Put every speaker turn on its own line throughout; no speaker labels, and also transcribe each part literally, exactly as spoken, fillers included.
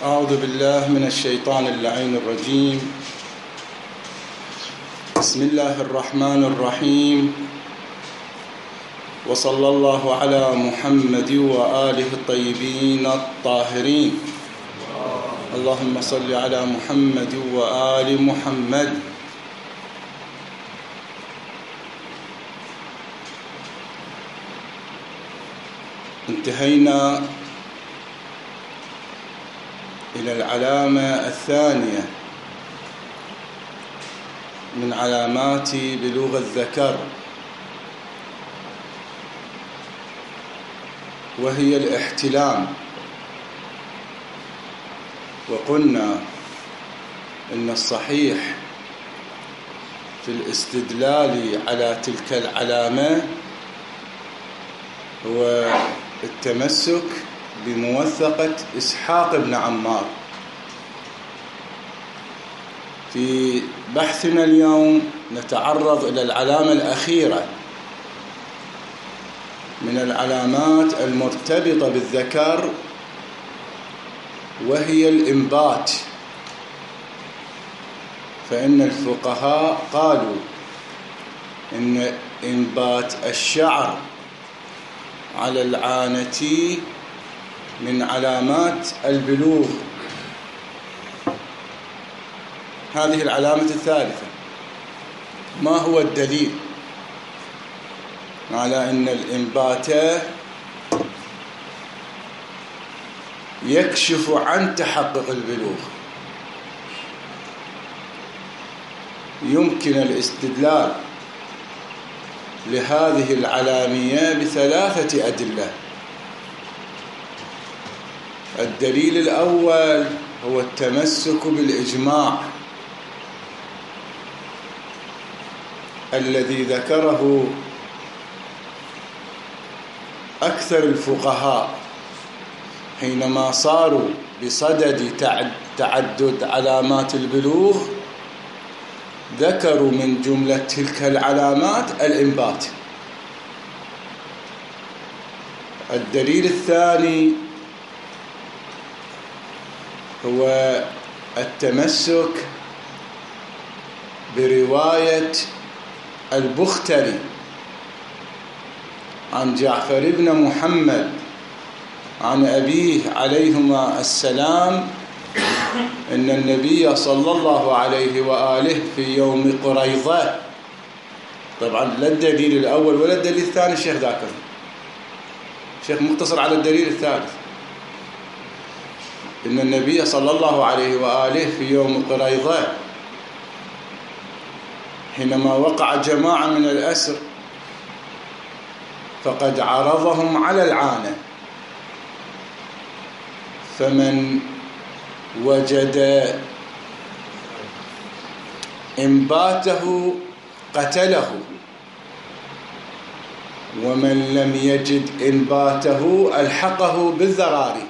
أعوذ بالله من الشيطان اللعين الرجيم. بسم الله الرحمن الرحيم، وصلى الله على محمد وآله الطيبين الطاهرين. اللهم صل على محمد وآل محمد. انتهينا إلى العلامة الثانية من علامات بلوغ الذكر، وهي الاحتلام. وقلنا إن الصحيح في الاستدلال على تلك العلامة هو التمسك بموثقة إسحاق بن عمار. في بحثنا اليوم نتعرض إلى العلامة الأخيرة من العلامات المرتبطة بالذكر، وهي الإنبات. فإن الفقهاء قالوا إن إنبات الشعر على العانة من علامات البلوغ. هذه العلامة الثالثة. ما هو الدليل على أن الإنبات يكشف عن تحقق البلوغ؟ يمكن الاستدلال لهذه العلامية بثلاثة أدلة. الدليل الأول هو التمسك بالإجماع الذي ذكره أكثر الفقهاء حينما صاروا بصدد تعدد علامات البلوغ. ذكروا من جملة تلك العلامات الإنبات. الدليل الثاني هو التمسك برواية البختري عن جعفر بن محمد عن أبيه عليهما السلام إن النبي صلى الله عليه وآله في يوم قريظة. طبعا لا الدليل الأول ولا الدليل الثاني الشيخ ذاكر، الشيخ مقتصر على الدليل الثالث. إن النبي صلى الله عليه وآله في يوم قريظة حينما وقع جماعة من الأسر فقد عرضهم على العانة، فمن وجد إنباته قتله، ومن لم يجد إنباته ألحقه بالذراري.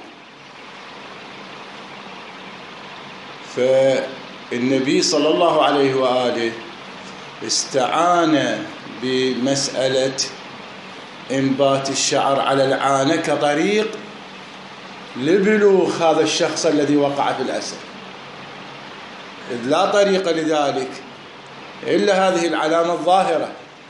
فالنبي صلى الله عليه وآله استعان بمسألة إنبات الشعر على العانة كطريق لبلوغ هذا الشخص الذي وقع في الأسر، إذ لا طريق لذلك إلا هذه العلامة الظاهرة.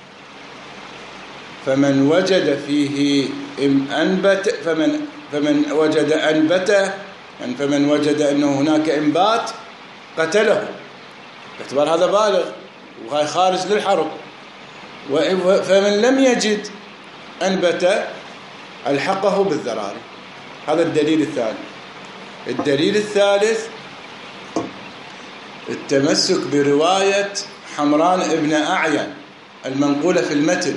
فمن وجد فيه أنبت فمن فمن وجد أنبته يعني فمن وجد أنه هناك إنبات قتله، باعتبار هذا بالغ وهي خارج للحرب. فمن لم يجد أنبت ألحقه بالذراري. هذا الدليل الثاني. الدليل الثالث التمسك برواية حمران ابن أعين المنقولة في المتن،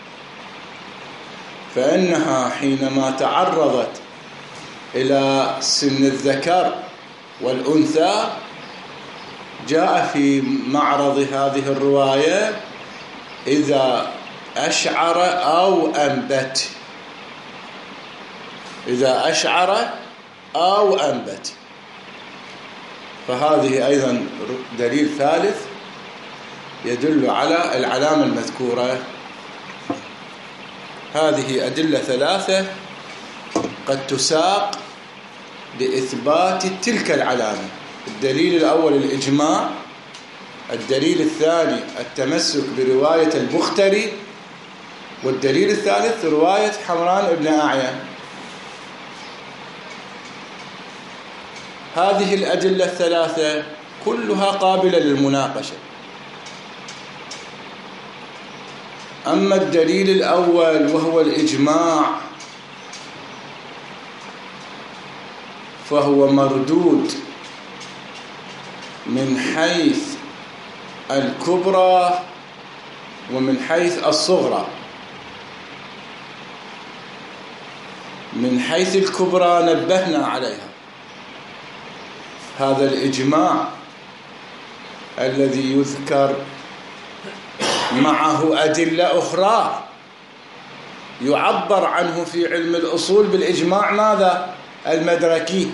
فإنها حينما تعرضت إلى سن الذكر والأنثى جاء في معرض هذه الرواية إذا أشعر أو أنبت، إذا أشعر أو أنبت. فهذه أيضا دليل ثالث يدل على العلامة المذكورة. هذه أدلة ثلاثة قد تساق بإثبات تلك العلامة. الدليل الأول الإجماع، الدليل الثاني التمسك برواية البختري، والدليل الثالث رواية حمران بن أعين. هذه الأدلة الثلاثة كلها قابلة للمناقشة. أما الدليل الأول وهو الإجماع فهو مردود من حيث الكبرى ومن حيث الصغرى. من حيث الكبرى نبهنا عليها، هذا الإجماع الذي يذكر معه أدلة أخرى يعبر عنه في علم الأصول بالإجماع ماذا؟ المدركي.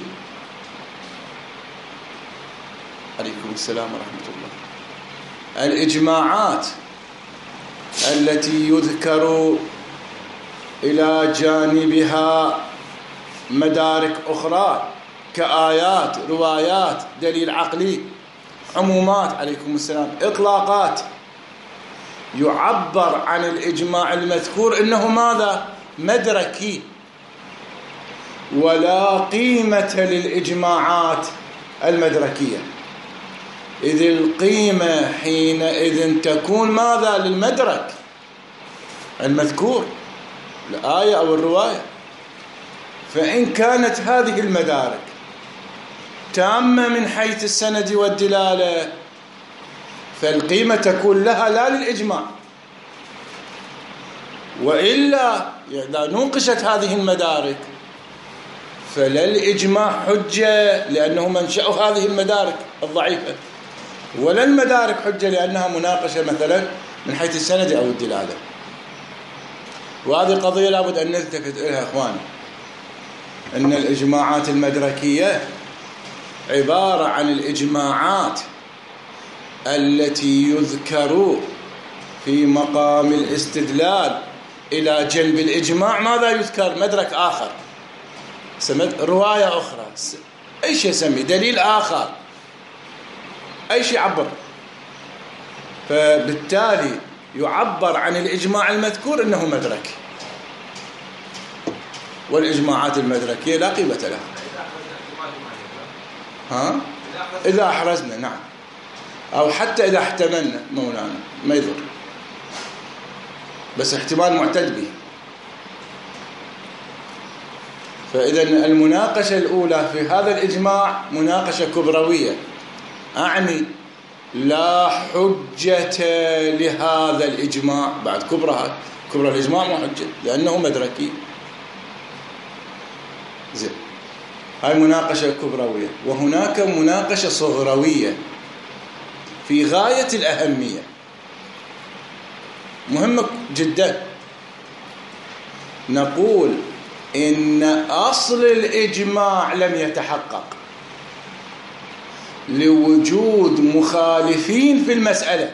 عليكم السلام ورحمة الله. الإجماعات التي يذكر إلى جانبها مدارك أخرى كآيات، روايات، دليل عقلي، عمومات، عليكم السلام، إطلاقات، يعبر عن الإجماع المذكور إنه ماذا؟ مدركي. ولا قيمة للإجماعات المدركية، إذ القيمة حينئذ تكون ماذا؟ للمدرك المذكور، الآية أو الرواية. فإن كانت هذه المدارك تامة من حيث السند والدلالة فالقيمة تكون لها لا للإجماع. وإلا إذا نوقشت هذه المدارك فلا الإجماع حجة لأنه منشأ هذه المدارك الضعيفة، ولا المدارك حجة لأنها مناقشة مثلا من حيث السند أو الدلالة. وهذه قضية لابد أن نلتفت إليها إخواني، أن الإجماعات المدركية عبارة عن الإجماعات التي يذكر في مقام الاستدلال إلى جلب الإجماع ماذا يذكر؟ مدرك آخر، رواية أخرى، أي شيء يسمي دليل آخر، أي شيء يعبر. فبالتالي يعبر عن الإجماع المذكور إنه مدرك، والإجماعات المدركية لا قيمة لها. ها؟ إذا أحرزنا، نعم، أو حتى إذا احتملنا مولانا ما يضر، بس احتمال معتد به. فإذا المناقشة الأولى في هذا الإجماع مناقشة كبروية، أعني لا حجة لهذا الإجماع بعد كبرى كبرى الإجماع ما حجة لأنه مدركي. زين، هاي مناقشة كبروية. وهناك مناقشة صغروية في غاية الأهمية، مهمة جدا. نقول إن أصل الإجماع لم يتحقق لوجود مخالفين في المسألة،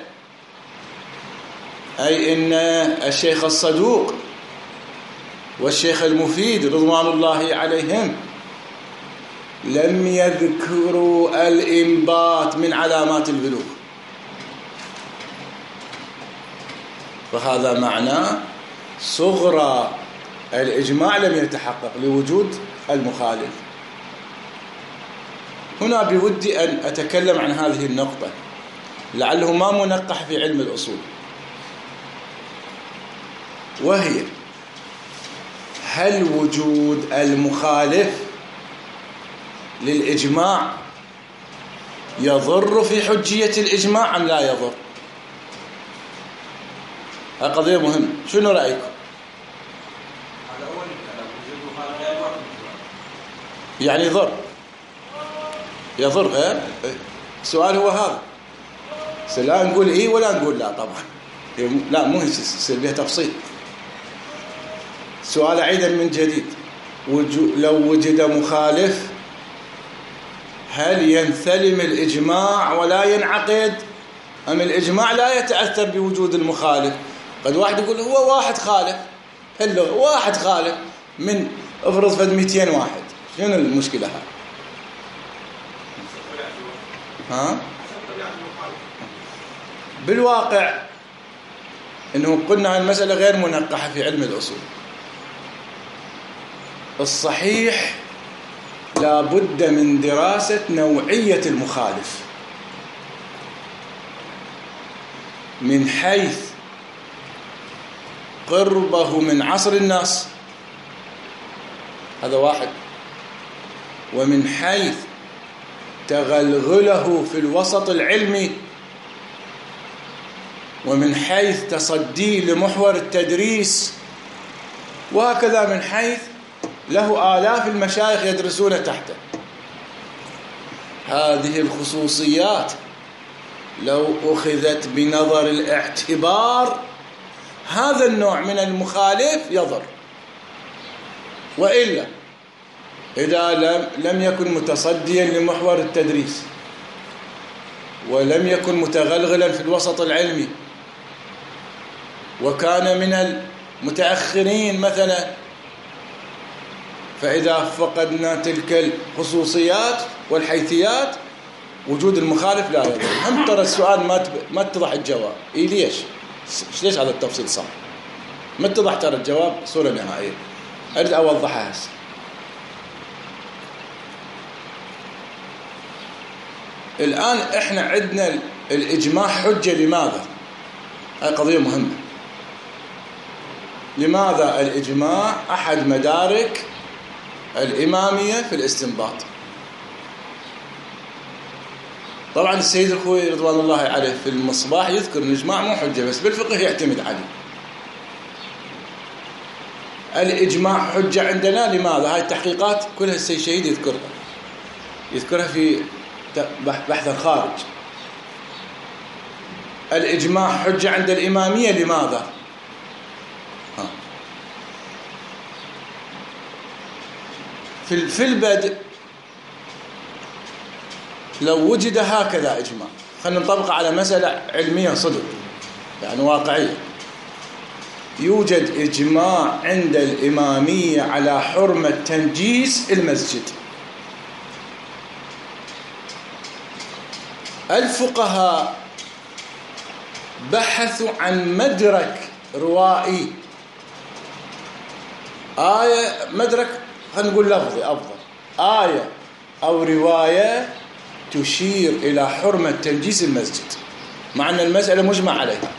أي إن الشيخ الصدوق والشيخ المفيد رضوان الله عليهم لم يذكروا الإنبات من علامات البلوغ، فهذا معناه صغرى الإجماع لم يتحقق لوجود المخالف. هنا بودي أن أتكلم عن هذه النقطة لعله ما منقح في علم الأصول، وهي هل وجود المخالف للإجماع يضر في حجية الإجماع أم لا يضر؟ هذه قضية مهمة. شنو رأيكم؟ يعني يضر يضر غير السؤال هو هذا، لا نقول إيه ولا نقول لا. طبعا لا، مو يصير بها تفصيل. سؤال عيدا من جديد، لو وجد مخالف هل ينثلم الإجماع ولا ينعقد، أم الإجماع لا يتأثر بوجود المخالف؟ قد واحد يقول هو واحد خالف، هل واحد خالف من افرض فد مئتين واحد، شنو المشكلة هاي؟ ها؟ بالواقع إنه قلنا المسألة غير منقحة في علم الأصول. الصحيح لا بد من دراسة نوعية المخالف من حيث قربه من عصر النص، هذا واحد، ومن حيث تغلغله في الوسط العلمي، ومن حيث تصديه لمحور التدريس، وهكذا من حيث له آلاف المشايخ يدرسون تحته. هذه الخصوصيات لو أخذت بنظر الاعتبار هذا النوع من المخالف يضر، وإلا إذا لم لم يكن متصديا لمحور التدريس ولم يكن متغلغلا في الوسط العلمي وكان من المتأخرين مثلا، فإذا فقدنا تلك الخصوصيات والحيثيات وجود المخالف لا يضر. هم ترى السؤال ما ما اتضح الجواب. إيه ليش؟ ليش هذا التفصيل صار؟ ما اتضح ترى الجواب صورة نهائية. أريد أوضحها هسه. الآن إحنا عندنا الإجماع حجة. لماذا؟ هاي قضية مهمة. لماذا الإجماع أحد مدارك الإمامية في الاستنباط؟ طبعا السيد الخوئي رضوان الله عليه في المصباح يذكر الإجماع مو حجة بس بالفقه يعتمد عليه. الإجماع حجة عندنا لماذا؟ هاي التحقيقات كلها السيد شهيد يذكرها يذكرها في بحث الخارج. الإجماع حجة عند الإمامية لماذا؟ ها. في في البدء لو وجد هكذا إجماع، خلينا نطبق على مسألة علمية صدق يعني واقعية، يوجد إجماع عند الإمامية على حرمة تنجيس المسجد. الفقهاء بحثوا عن مدرك روائي، آية مدرك خلينا نقول لفظي أفضل، آية أو رواية تشير إلى حرمة تنجيس المسجد مع أن المسألة مجمع عليها.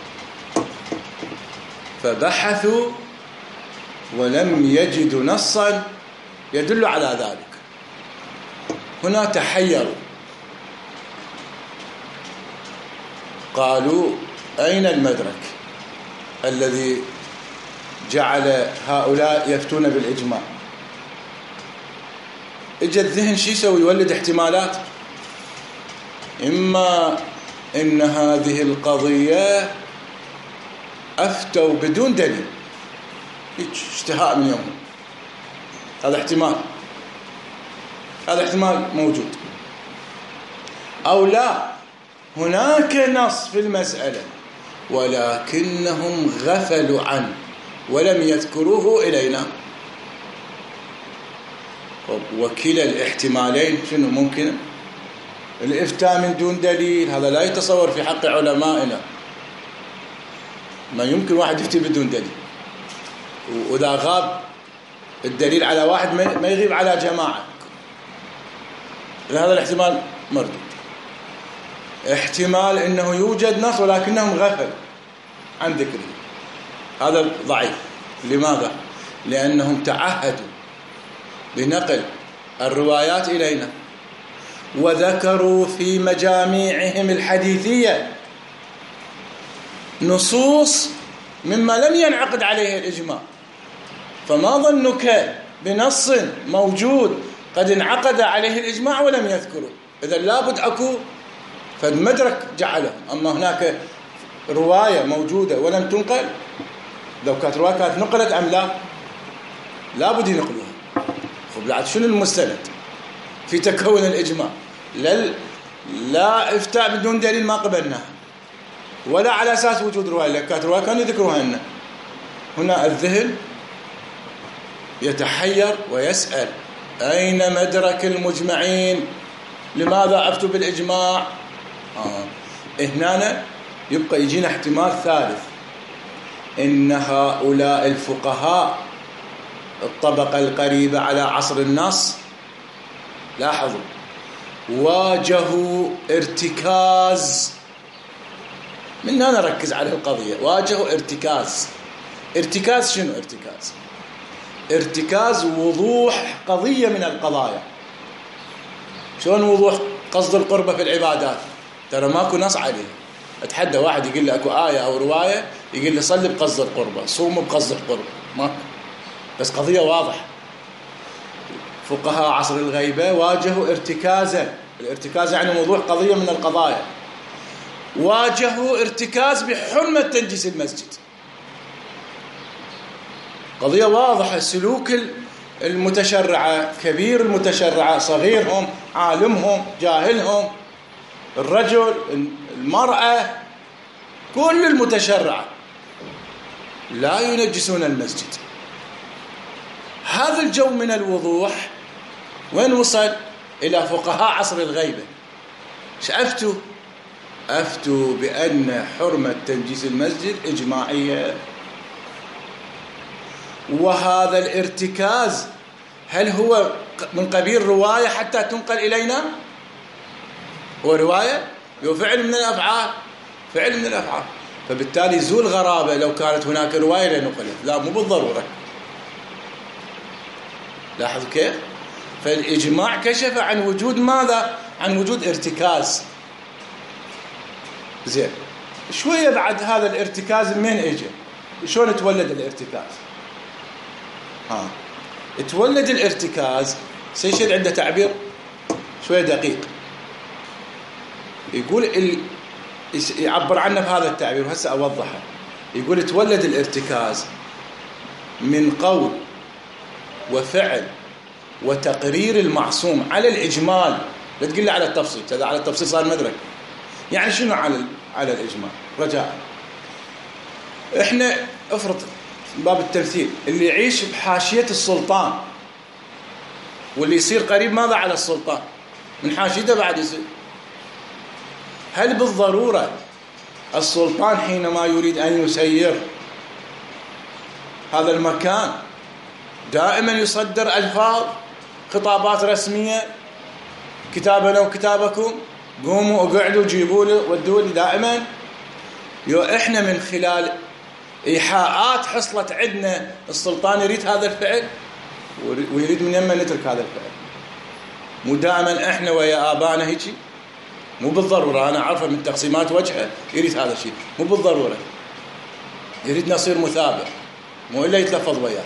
فبحثوا ولم يجدوا نصا يدل على ذلك. هنا تحيروا، قالوا أين المدرك الذي جعل هؤلاء يفتون بالإجماع؟ اجى الذهن شو يسوي؟ يولد احتمالات. إما إن هذه القضية أفتوا بدون دليل، اشتهاء من يوم، هذا احتمال، هذا احتمال موجود. أو لا، هناك نص في المسألة ولكنهم غفلوا عنه ولم يذكروه إلينا. وكلا الاحتمالين شنو ممكن؟ الإفتاء من دون دليل هذا لا يتصور في حق علمائنا. ما يمكن واحد يفتي بدون دليل، وإذا غاب الدليل على واحد ما يغيب على جماعة. هذا الاحتمال مردود. احتمال انه يوجد نص ولكنهم غفلوا عن ذكره، هذا ضعيف. لماذا؟ لأنهم تعهدوا بنقل الروايات إلينا وذكروا في مجاميعهم الحديثية نصوص مما لم ينعقد عليه الإجماع. فما ظنك بنص موجود قد انعقد عليه الإجماع ولم يذكره؟ إذا لابد أكو فالمدرك جعله. أما هناك رواية موجودة ولم تنقل، لو كانت رواية كانت نقلت أم لا؟ لابد ينقلوها. فبعد شنو المستند في تكون الإجماع؟ لا لا إفتاء بدون دليل ما قبلناه، ولا على أساس وجود رواية. لو كانت رواية كانوا يذكروها لنا. هنا الذهن يتحير ويسأل أين مدرك المجمعين؟ لماذا أفتوا بالإجماع؟ آه. هنا يبقى يجينا احتمال ثالث، إن هؤلاء الفقهاء الطبقة القريبة على عصر النص، لاحظوا، واجهوا ارتكاز. من هنا نركز على القضية، واجهوا ارتكاز. ارتكاز شنو ارتكاز؟ ارتكاز وضوح قضية من القضايا. شلون وضوح قصد القربة في العبادات؟ ترى ماكو نص عليه. اتحدى واحد يقول لي اكو آية او رواية يقول لي صلي بقصد القربة، صوموا بقصد القربة، ماكو، بس قضية واضحة. فقهاء عصر الغيبة واجهوا ارتكازا، الارتكاز يعني وضوح قضية من القضايا. واجهوا ارتكاز بحرمة تنجيس المسجد، قضية واضحة. سلوك المتشرعة، كبير المتشرعة، صغيرهم، عالمهم، جاهلهم، الرجل، المرأة، كل المتشرعة لا ينجسون المسجد. هذا الجو من الوضوح وين وصل؟ إلى فقهاء عصر الغيبة. ايش أفتوا؟ أفتوا بأن حرمة تنجيس المسجد إجماعية. وهذا الارتكاز هل هو من قبيل رواية حتى تنقل إلينا؟ هو رواية؟ هو فعل من الأفعال، فعل من الأفعال. فبالتالي زول غرابة لو كانت هناك رواية لنقلت، لا مو بالضرورة. لاحظ كيف؟ فالإجماع كشف عن وجود ماذا؟ عن وجود ارتكاز. زين، شوية بعد هذا الارتكاز من اجى؟ شلون تولد الارتكاز؟ ها، تولد الارتكاز سيشهد عنده تعبير شوية دقيق، يقول ال... يعبر عنه بهذا التعبير، وهسه أوضحه. يقول تولد الارتكاز من قول وفعل وتقرير المعصوم على الإجمال. لا تقول لي على التفصيل، هذا على التفصيل صار مدرك. يعني شنو على على الإجمال؟ رجاء احنا افرض باب التمثيل اللي يعيش بحاشية السلطان واللي يصير قريب ماذا على السلطان من حاشيته بعد يصير، هل بالضرورة السلطان حينما يريد أن يسير هذا المكان دائما يصدر ألفاظ خطابات رسمية، كتابنا وكتابكم، قوموا وقعدوا جيبوا لي ودوا لي دائما؟ يو احنا من خلال إيحاءات حصلت عندنا السلطان يريد هذا الفعل ويريد من يمنا نترك هذا الفعل. مو دائما احنا ويا آبانا هيجي، مو بالضرورة. أنا عارفة من تقسيمات وجهه يريد هذا الشيء، مو بالضرورة يريد نصير مثابر، مو إلا يتلفظ وياه.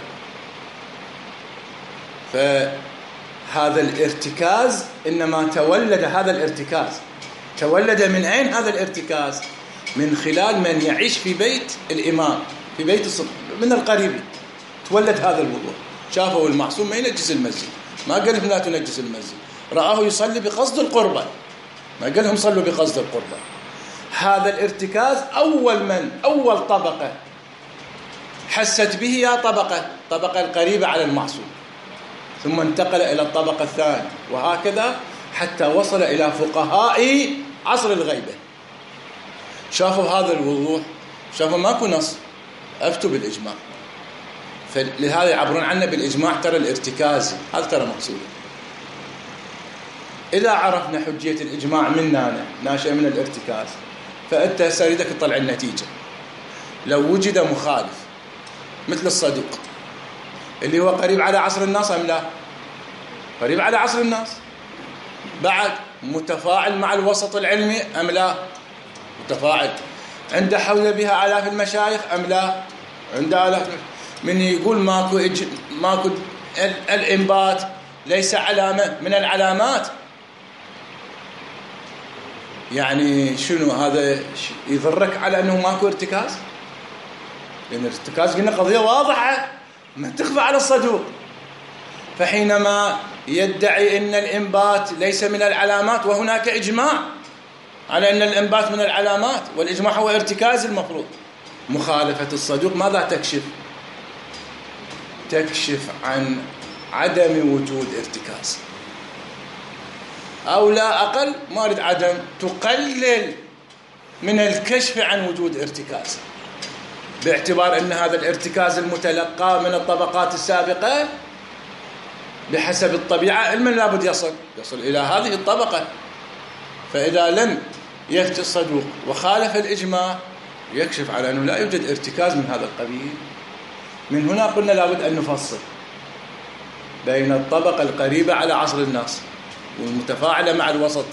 فهذا الارتكاز إنما تولد، هذا الارتكاز تولد من أين؟ هذا الارتكاز من خلال من يعيش في بيت الإمام، في بيت الصدق من القريب، تولد هذا الوضوح. شافوا المعصوم ما ينجس المسجد، ما قال لهم لا تنجس المسجد، رآه يصلي بقصد القربة، ما قال لهم صلوا بقصد القربة. هذا الارتكاز أول من أول طبقة حست به يا طبقة طبقة القريبة على المعصوم، ثم انتقل إلى الطبقة الثانية، وهكذا حتى وصل إلى فقهاء عصر الغيبة. شافوا هذا الوضوح، شافوا ماكو نص، أفتوا بالإجماع. فلهذا يعبرون عنه بالإجماع ترى الارتكازي، هذا ترى مقصود. إذا عرفنا حجية الإجماع مننا ناشئ من الارتكاز، فأنت سريدك تطلع النتيجة. لو وجد مخالف مثل الصدوق اللي هو قريب على عصر الناس أم لا؟ قريب على عصر الناس. بعد متفاعل مع الوسط العلمي أم لا؟ متفاعل. عنده حول بها آلاف المشايخ أم لا؟ عنده آلاف. من يقول ماكو إج... ماكو ال... الإنبات ليس علامة من العلامات، يعني شنو هذا يضرك على أنه ماكو ارتكاز؟ لأن الارتكاز قلنا قضية واضحة ما تخفى على الصدوق. فحينما يدعي أن الإنبات ليس من العلامات وهناك إجماع على أن الإنبات من العلامات والإجماع هو ارتكاز المفروض، مخالفة الصدوق ماذا تكشف؟ تكشف عن عدم وجود ارتكاز، أو لا أقل، ما أريد عدم، تقلل من الكشف عن وجود ارتكاز، باعتبار أن هذا الارتكاز المتلقى من الطبقات السابقة بحسب الطبيعة علما لابد يصل يصل إلى هذه الطبقة. فإذا لم يفتي الصدوق وخالف الإجماع يكشف على أنه لا يوجد ارتكاز من هذا القبيل. من هنا قلنا لابد أن نفصل بين الطبقة القريبة على عصر الناس والمتفاعلة مع الوسط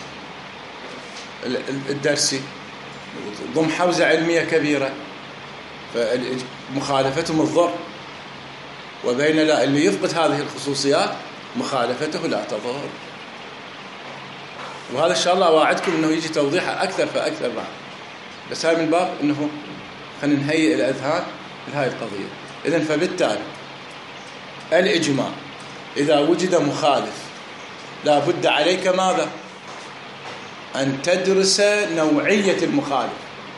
الدرسي ضم حوزة علمية كبيرة فمخالفتهم الضر، وبين لا اللي يفقد هذه الخصوصيات مخالفته لا تضر. وهذا إن شاء الله أوعدكم أنه يجي توضيحه أكثر فأكثر بعد، بس هاي من باب أنه خلينا نهيئ الأذهان لهذه القضية. إذن فبالتالي الإجماع إذا وجد مخالف لا بد عليك ماذا؟ أن تدرس نوعية المخالف.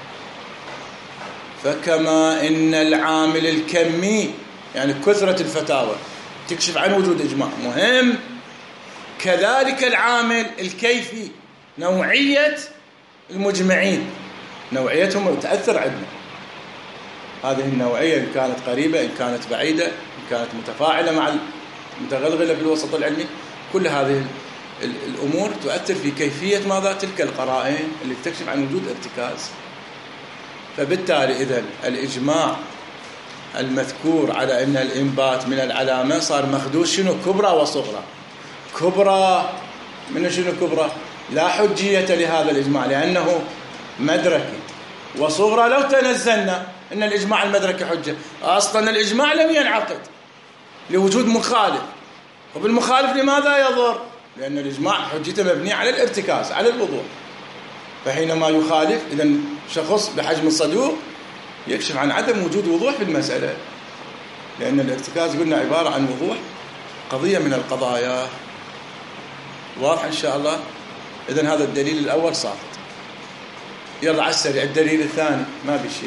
فكما إن العامل الكمي يعني كثرة الفتاوى تكشف عن وجود إجماع مهم، كذلك العامل الكيفي نوعية المجمعين نوعيتهم تأثر عندنا. هذه النوعية إن كانت قريبة إن كانت بعيدة إن كانت متفاعلة مع المتغلغلة في الوسط العلمي، كل هذه الأمور تؤثر في كيفية ماذا؟ تلك القرائن اللي تكشف عن وجود ارتكاز. فبالتالي إذن الإجماع المذكور على أن الإنبات من العلامة صار مخدوش شنو؟ كبرى وصغرى. كبرى من شنو كبرى؟ لا حجية لهذا الإجماع لأنه مدركي، وصغرى لو تنزلنا أن الإجماع المدركي حجة، أصلا الإجماع لم ينعقد لوجود مخالف، وبالمخالف لماذا يضر؟ لأن الإجماع حجته مبنية على الارتكاز على الوضوح. فحينما يخالف إذن شخص بحجم الصدوق يكشف عن عدم وجود وضوح في المسألة، لأن الارتكاز قلنا عبارة عن وضوح قضية من القضايا. واضح إن شاء الله؟ إذن هذا الدليل الأول ساقط. يلا على السريع الدليل الثاني ما بشيء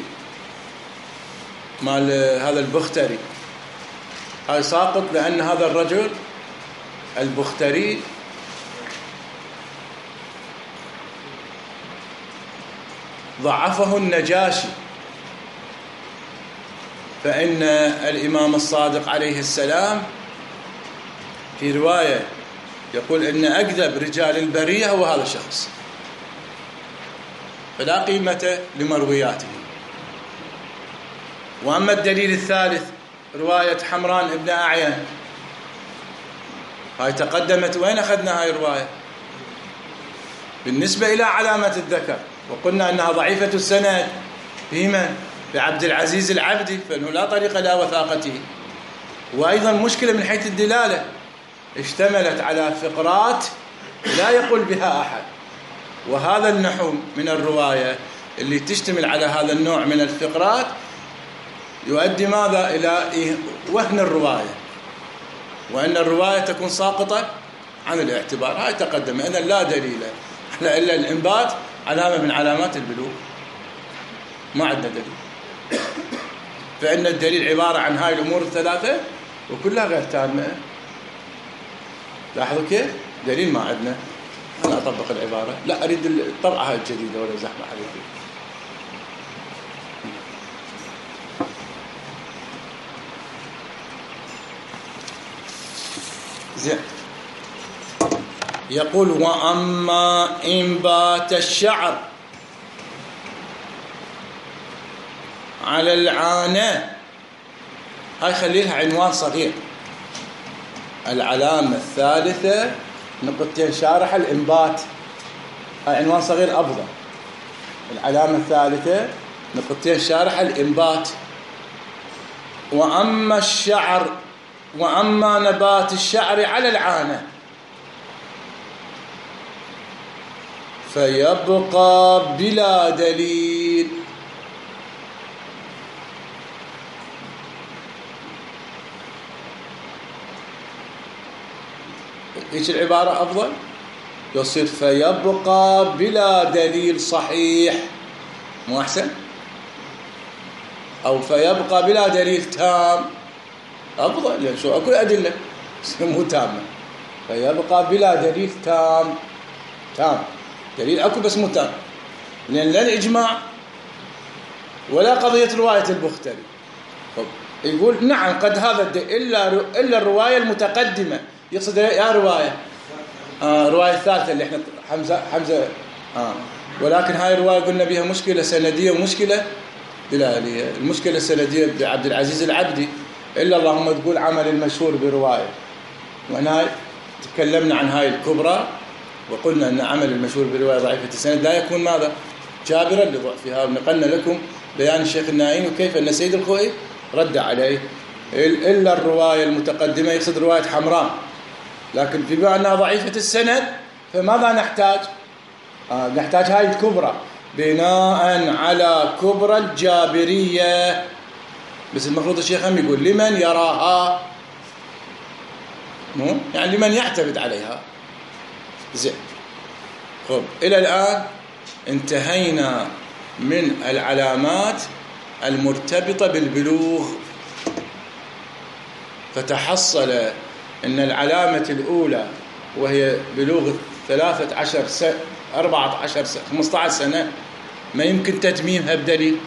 مال هذا البختري، هاي ساقط لأن هذا الرجل البختري ضعفه النجاشي، فإن الإمام الصادق عليه السلام في رواية يقول إن أكذب رجال البرية هو هذا الشخص، فلا قيمة لمروياته. وأما الدليل الثالث رواية حمران ابن أعين، هاي تقدمت، وين أخذنا هاي الرواية؟ بالنسبة إلى علامة الذكر، وقلنا أنها ضعيفة السند في من؟ بعبد العزيز العبدي، فإنه لا طريق إلى وثاقته. وأيضا مشكلة من حيث الدلالة، اشتملت على فقرات لا يقول بها أحد، وهذا النحو من الرواية اللي تشتمل على هذا النوع من الفقرات يؤدي ماذا؟ إلى وهن الرواية، وأن الرواية تكون ساقطة عن الاعتبار. هاي تقدم. إذن لا دليل على إلا الإنبات علامة من علامات البلوغ، ما عندنا دليل. فإن الدليل عبارة عن هاي الأمور الثلاثة وكلها غير تامة. لاحظوا كيف؟ دليل ما عندنا. أنا أطبق العبارة، لا أريد الطبعة هاي الجديدة ولا زحمة عليكم. زين. يقول وأما إنبات الشعر على العانة، هاي خليلها عنوان صغير، العلامة الثالثة نقطتين شارح الإنبات، هاي عنوان صغير أفضل. العلامة الثالثة نقطتين شارح الإنبات. وأما الشعر وأما نبات الشعر على العانة فيبقى بلا دليل. ايش العبارة أفضل؟ يصير فيبقى بلا دليل صحيح، مو أحسن؟ أو فيبقى بلا دليل تام أفضل، لأن شو أكو أدلة. مو تامة، فيبقى بلا دليل تام. تام دليل أكو بس مو تام، لأن لا الإجماع ولا قضية رواية البختري. يقول نعم قد هذا إلا إلا الرواية المتقدمة، يقصد يا رواية آه رواية الثالثة اللي احنا حمزة حمزة آه ولكن هاي الرواية قلنا بها مشكلة سندية ومشكلة دلالية. المشكلة السندية بعبد العزيز العبدي، إلا اللهم تقول عمل المشهور برواية، وهنا تكلمنا عن هاي الكبرى وقلنا أن عمل المشهور برواية ضعيفة السند لا يكون ماذا جابرا لضعفها، ونقلنا لكم بيان الشيخ النائين وكيف أن سيد الخوئي رد عليه. إلا الرواية المتقدمة يقصد رواية حمران، لكن بما أنها ضعيفة السند فماذا نحتاج؟ آه نحتاج هاي الكبرى بناء على كبرى الجابرية. بس المفروض الشيخ هم يقول لمن يراها، مو يعني لمن يعتمد عليها. زين، خب إلى الآن انتهينا من العلامات المرتبطة بالبلوغ. فتحصل أن العلامة الأولى وهي بلوغ ثلاثة عشر سنة أربعة عشر سنة خمسة عشر سنة ما يمكن تتميمها بدليل.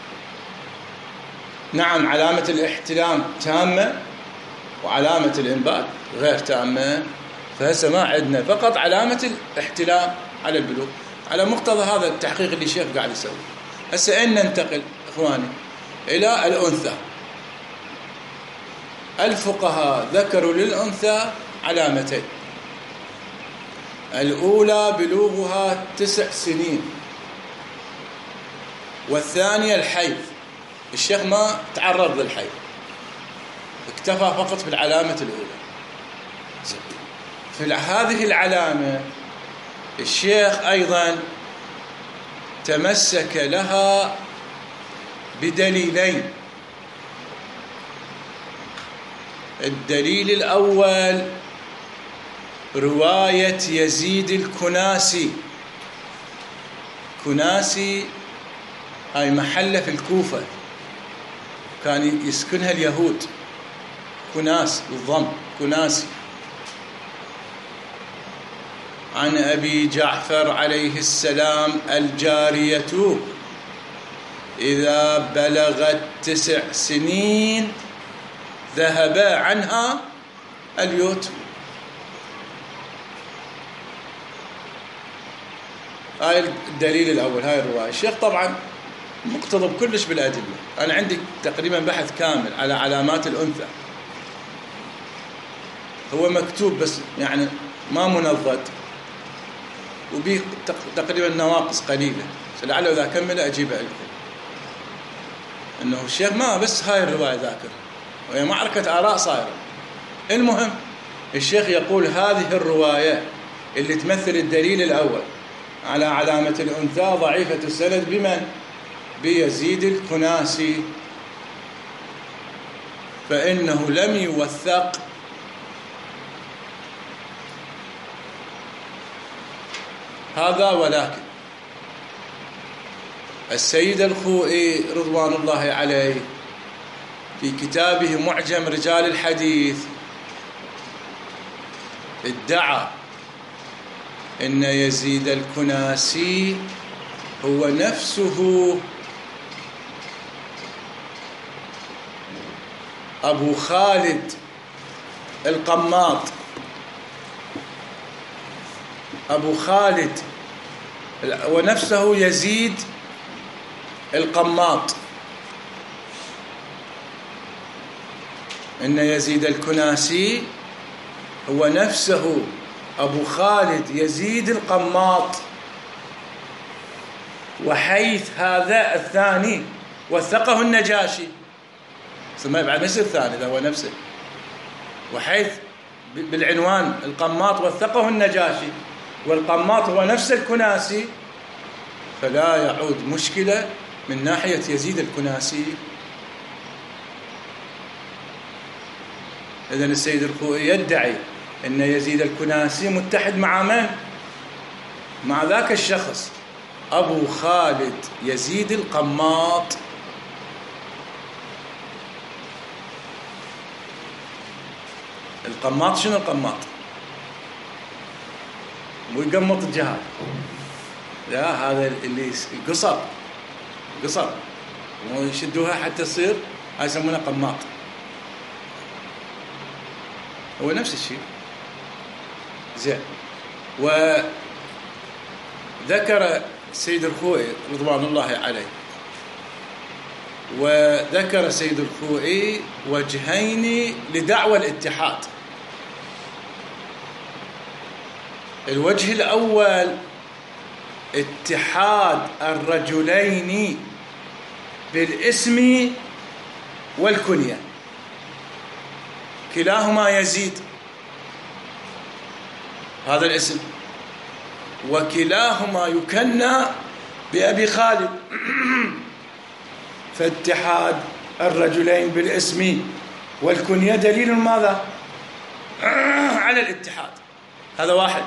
نعم علامة الاحتلام تامة وعلامة الإنبات غير تامة، فهسه ما عندنا فقط علامة الاحتلام على البلوغ على مقتضى هذا التحقيق اللي الشيخ قاعد يسوي. هسه أين ننتقل إخواني؟ إلى الأنثى. الفقهاء ذكروا للأنثى علامتين، الأولى بلوغها تسع سنين، والثانية الحيض. الشيخ ما تعرض للحيض، اكتفى فقط بالعلامة الأولى. في هذه العلامة الشيخ أيضا تمسك لها بدليلين. الدليل الأول رواية يزيد الكناسي. كناسي هاي محلة في الكوفة كان يسكنها اليهود، كناس بالضم كناسي. عن أبي جعفر عليه السلام الجارية إذا بلغت تسع سنين ذهب عنها اليتم. هاي الدليل الأول، هاي الرواية. الشيخ طبعا مقتضب كلش بالأدلة. أنا عندي تقريبا بحث كامل على علامات الأنثى، هو مكتوب بس يعني ما منضد وبيه تقريبا نواقص قليلة، فلعله إذا كمل أجيبها لكم. إنه الشيخ ما بس هاي الرواية ذاكر، وهي معركة آراء صايرة. المهم الشيخ يقول هذه الرواية اللي تمثل الدليل الأول على علامة الأنثى ضعيفة السند بمن؟ بيزيد الكناسي، فإنه لم يوثق هذا. ولكن السيد الخوئي رضوان الله عليه في كتابه معجم رجال الحديث ادعى أن يزيد الكناسي هو نفسه أبو خالد القماط. أبو خالد ونفسه يزيد القماط. إن يزيد الكناسي هو نفسه أبو خالد يزيد القماط، وحيث هذا الثاني وثقه النجاشي. ثم بعد نفس الثاني إذا هو نفسه، وحيث بالعنوان القماط وثقه النجاشي، والقماط هو نفس الكناسي، فلا يعود مشكلة من ناحية يزيد الكناسي. إذن السيد الخوئي يدعي أن يزيد الكناسي متحد مع من؟ مع ذاك الشخص أبو خالد يزيد القماط. القماط شنو القماط؟ مو يقمط الجهاد، لا هذا اللي قصر قصر ويشدوها حتى تصير، هاي يسمونها قماط. هو نفس الشيء. زين. وذكر السيد الخوئي رضوان الله عليه، وذكر السيد الخوئي وجهين لدعوى الاتحاد. الوجه الأول اتحاد الرجلين بالاسم والكنية، كلاهما يزيد هذا الاسم، وكلاهما يكنى بأبي خالد، فاتحاد الرجلين بالاسم والكنية دليل ماذا؟ على الاتحاد. هذا واحد،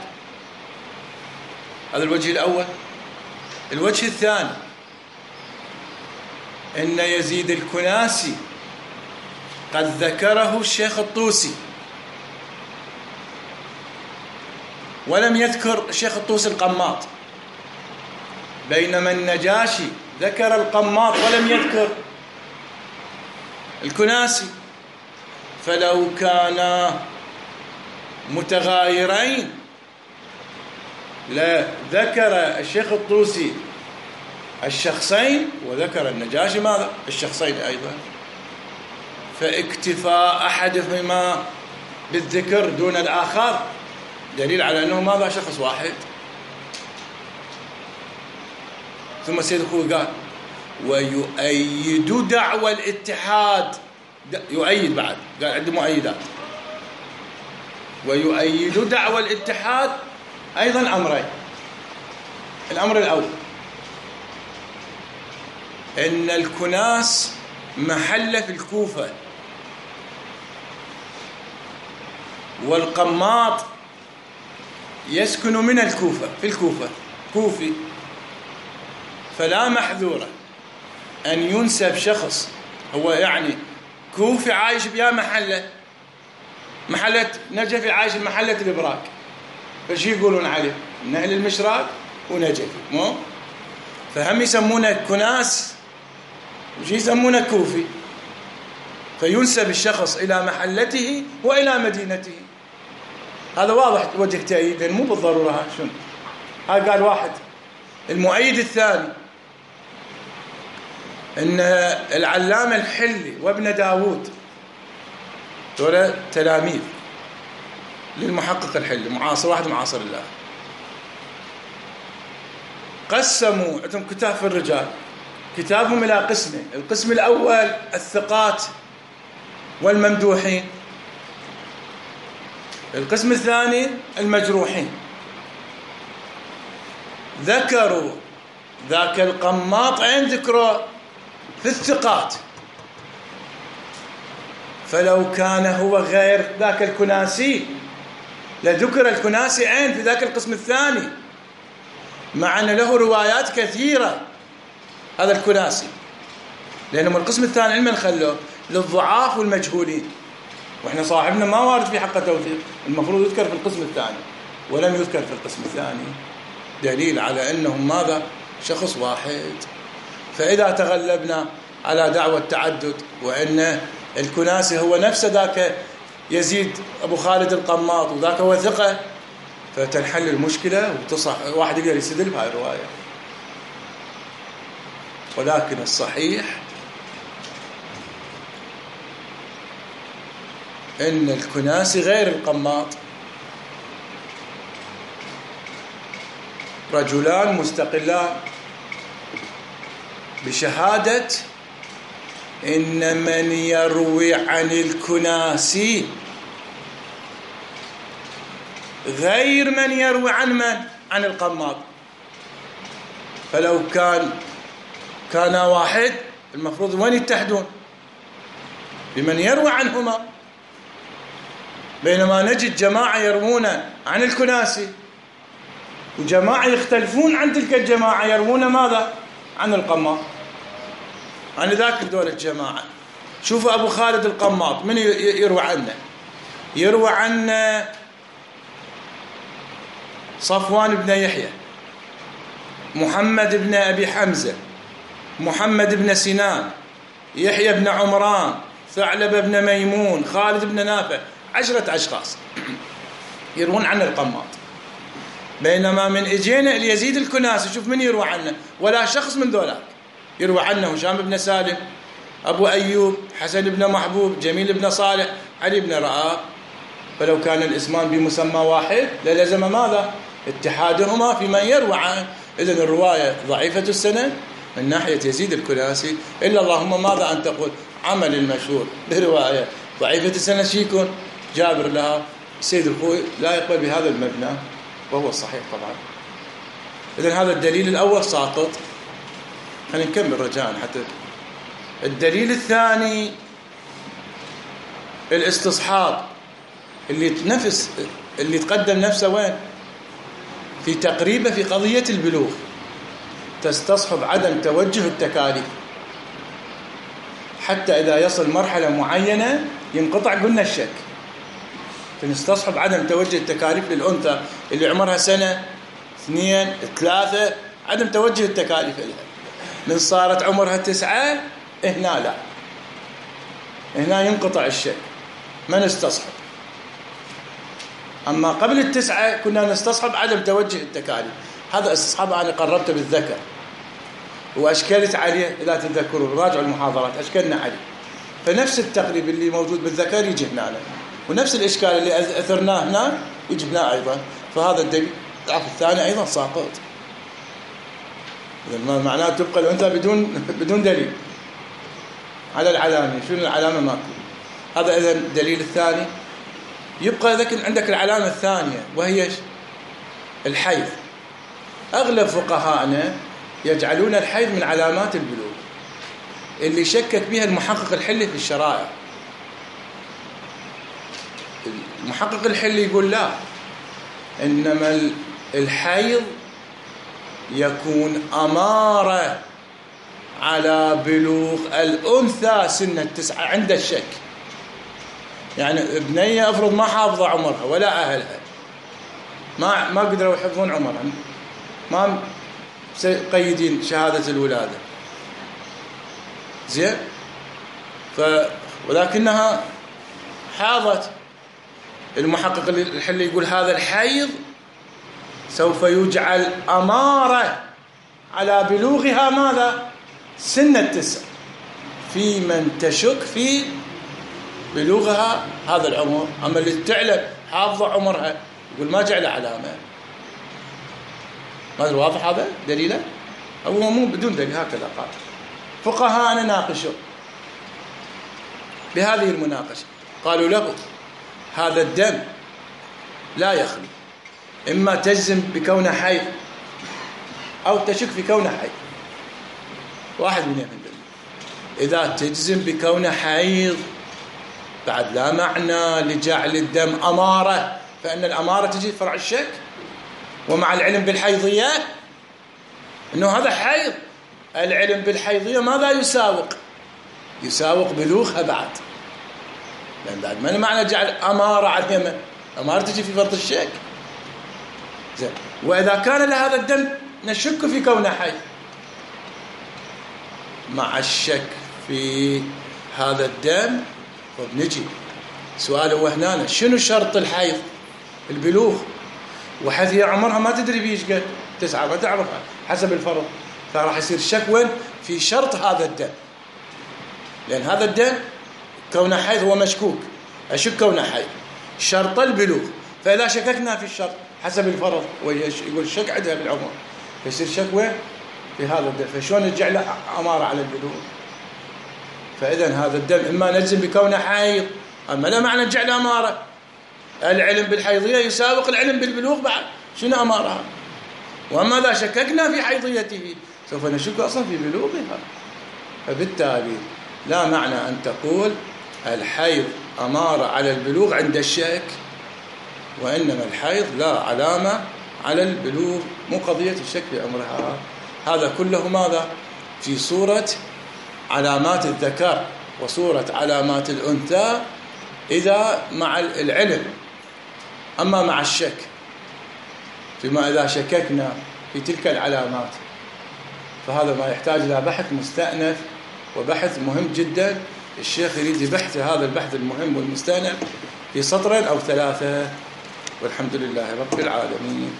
هذا الوجه الأول. الوجه الثاني إن يزيد الكناسي قد ذكره الشيخ الطوسي، ولم يذكر الشيخ الطوسي القماط، بينما النجاشي ذكر القماط ولم يذكر الكناسي. فلو كانا متغايرين لا ذكر الشيخ الطوسي الشخصين وذكر النجاشي ماذا؟ الشخصين أيضا. فاكتفاء أحدهما بالذكر دون الآخر دليل على أنه ماذا؟ شخص واحد. ثم السيد الخوئي قال ويؤيد دعوى الاتحاد، يؤيد بعد، قال عنده مؤيدات، ويؤيد دعوى الاتحاد أيضا أمرين. الأمر الأول إن الكناس محل في الكوفة، والقماط يسكن من الكوفة، في الكوفة كوفي، فلا محذورة أن ينسب شخص هو يعني كوفي عايش بها محلة، محلة نجفي عايش بمحلة الإبراك، فشي يقولون عليه من أهل المشراق ونجفي، مو فهم يسمونه كناس وشي يسمونه كوفي، فينسب الشخص إلى محلته وإلى مدينته. هذا واضح وجه تأييد، مو بالضرورة. ها شنو هذا؟ قال واحد. المؤيد الثاني إن العلامة الحلي وابن داود دول تلاميذ للمحقق الحلي، معاصر واحد معاصر الله، قسموا عندهم كتاب في الرجال، كتابهم إلى قسمين. القسم الأول الثقات والممدوحين، القسم الثاني المجروحين. ذكروا ذاك القماط عين ذكره في الثقات، فلو كان هو غير ذاك الكناسي لذكر الكناسي عين في ذاك القسم الثاني، مع أن له روايات كثيرة هذا الكناسي، لأنه القسم الثاني علما خلوه للضعاف والمجهولين، وإحنا صاحبنا ما وارد في حق توثيق، المفروض يذكر في القسم الثاني ولم يذكر في القسم الثاني، دليل على أنهم ماذا؟ شخص واحد. فإذا تغلبنا على دعوة التعدد وأن الكناسي هو نفسه ذاك يزيد أبو خالد القماط وذاك هو ثقة، فتنحل المشكلة وتصح واحد يقدر يستدل بهاي الرواية. ولكن الصحيح إن الكناسي غير القماط، رجلان مستقلان بشهادة إن من يروي عن الكناسي غير من يروي عن من؟ عن القماط. فلو كان كان واحد المفروض وين يتحدون؟ بمن يروي عنهما، بينما نجد جماعة يروون عن الكناسي وجماعة يختلفون عن تلك الجماعة يروون ماذا؟ عن القماط، عن ذاك دول الجماعة. شوفوا أبو خالد القماط من يروي عنه؟ يروى عن صفوان بن يحيى، محمد بن أبي حمزة، محمد بن سنان، يحيى بن عمران، ثعلب بن ميمون، خالد بن نافع، عشرة أشخاص يروون عن القماط. بينما من اجينا اليزيد الكناسي شوف من يروى عنه، ولا شخص من ذولاك يروى عنه هشام بن سالم، أبو أيوب، حسن بن محبوب، جميل بن صالح، علي بن رآب. فلو كان الاسمان بمسمى واحد للزم ماذا؟ اتحادهما في من يروى عنه. إذن الرواية ضعيفة السند من ناحية يزيد الكناسي، إلا اللهم ماذا أن تقول عمل المشهور برواية ضعيفة السند شيكون جابر لها السيد الخوي لا يقبل بهذا المبنى، وهو الصحيح طبعا. إذن هذا الدليل الأول ساقط. خلينا نكمل رجاء حتى. الدليل الثاني الاستصحاب اللي نفس اللي تقدم نفسه وين؟ في تقريبه في قضية البلوغ، تستصحب عدم توجه التكاليف حتى إذا يصل مرحلة معينة ينقطع قلنا الشك، فنستصحب عدم توجه التكاليف للأنثى اللي عمرها سنة اثنين ثلاثة، عدم توجه التكاليف لها. من صارت عمرها تسعة هنا لا، هنا ينقطع الشك ما نستصحب. أما قبل التسعة كنا نستصحب عدم توجه التكاليف. هذا استصحاب أنا قربته بالذكر وأشكلت عليه، إذا تتذكروا راجعوا المحاضرات أشكلنا عليه. فنفس التقريب اللي موجود بالذكر يجي هنا، ونفس الإشكال اللي أثرناه هنا يجي هنا أيضا. فهذا الدليل الثاني أيضا ساقط. ما معناه تبقى الأنثى بدون بدون دليل على العلامة. شنو العلامة؟ ماكو. هذا إذا الدليل الثاني. يبقى ذلك عندك العلامة الثانية وهي الحيض. أغلب فقهاءنا يجعلون الحيض من علامات البلوغ، اللي شكك بها المحقق الحلي في الشرائع. المحقق الحلي يقول لا، إنما الحيض يكون أمارة على بلوغ الأنثى سن التسعة عند الشك. يعني ابنية أفرض ما حافظة عمرها ولا أهلها، ما ما قدروا يحفظون عمرها، ما قيدين شهادة الولادة زين، ف ولكنها حاضت. المحقق الحلي يقول هذا الحيض سوف يجعل أمارة على بلوغها ماذا؟ سن التسع، في من تشك في بلوغها هذا العمر. أما اللي تعلم حافظة عمرها يقول ما جعل علامة. ما أدري واضح هذا دليله؟ هو مو بدون دليل، هكذا قال فقهاءنا ناقشوا بهذه المناقشة. قالوا له هذا الدم لا يخلو، إما تجزم بكونه حيض أو تشك في كونه حيض، واحد من يمين. إذا تجزم بكونه حيض بعد لا معنى لجعل الدم أمارة، فإن الأمارة تجي فرع الشك. ومع العلم بالحيضية إنه هذا حيض، العلم بالحيضية ماذا يساوق؟ يساوق بلوغها بعد، لأن بعد ما معنى جعل أمارة عليها، أمارة تجي في فرط الشك. زين، وإذا كان لهذا الدم نشك في كونه حيض، مع الشك في هذا الدم وبنجي سؤال هو هنا شنو شرط الحيض؟ البلوغ. وحيث هي عمرها ما تدري بيش قد تسعة ما تعرفها حسب الفرض، فراح يصير شك وين؟ في شرط هذا الدم، لأن هذا الدم كونه حيض هو مشكوك، أشك كونه حيض، شرط البلوغ. فإذا شككنا في الشرط حسب الفرض ويقول الشك عندها بالعمر، فيصير شك وين؟ في هذا الدم. فشون نجعل أمارة على البلوغ؟ فإذا هذا الدم إما نجزم بكونه حيض، أما لا معنى نجعل أمارة. العلم بالحيضية يساوق العلم بالبلوغ بعد، شنو أمارها؟ وأما إذا شككنا في حيضيته سوف نشك أصلا في بلوغها. فبالتالي لا معنى أن تقول الحيض أمارة على البلوغ عند الشك، وإنما الحيض لا علامة على البلوغ، مو قضية الشك في أمرها. هذا كله ماذا؟ في صورة علامات الذكر وصورة علامات الأنثى إذا مع العلم. أما مع الشك، فيما إذا شككنا في تلك العلامات، فهذا ما يحتاج إلى بحث مستأنف وبحث مهم جدا. الشيخ يريد بحث هذا البحث المهم والمستأنف في سطرين أو ثلاثة، والحمد لله رب العالمين.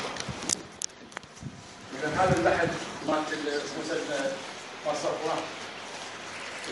إذن هذا البحث مالت المسألة الصفوان